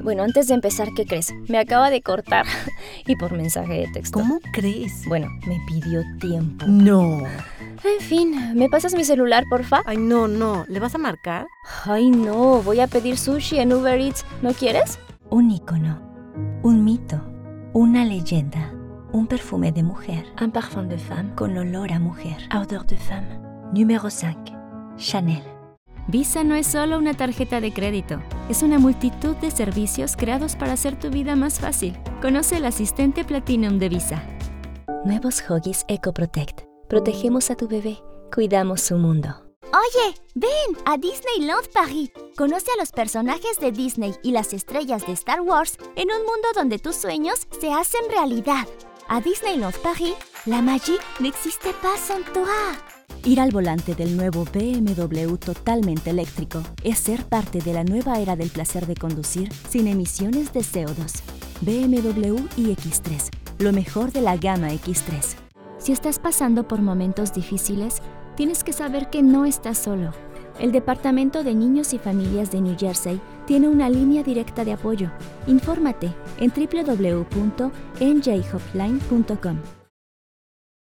Bueno, antes de empezar, ¿qué crees? Me acaba de cortar y por mensaje de texto. ¿Cómo crees? Bueno, me pidió tiempo. No. En fin, ¿me pasas mi celular, porfa? Ay, no. ¿Le vas a marcar? Ay, no, voy a pedir sushi en Uber Eats. ¿No quieres? Un ícono, un mito, una leyenda, un perfume de mujer, Un parfum de femme. con olor a mujer. Odeur de femme. Número 5. Chanel. Visa no es solo una tarjeta de crédito, es una multitud de servicios creados para hacer tu vida más fácil. Conoce el asistente Platinum de Visa. Nuevos Huggies Eco Protect. Protegemos a tu bebé, cuidamos su mundo. Oye, ven a Disneyland Paris. Conoce a los personajes de Disney y las estrellas de Star Wars en un mundo donde tus sueños se hacen realidad. À Disneyland Paris, la magie n'existe pas sans toi. Ir al volante del nuevo BMW totalmente eléctrico es ser parte de la nueva era del placer de conducir sin emisiones de CO2. BMW iX3, lo mejor de la gama X3. Si estás pasando por momentos difíciles, tienes que saber que no estás solo. El Departamento de Niños y Familias de New Jersey tiene una línea directa de apoyo. Infórmate en www.njhotline.com.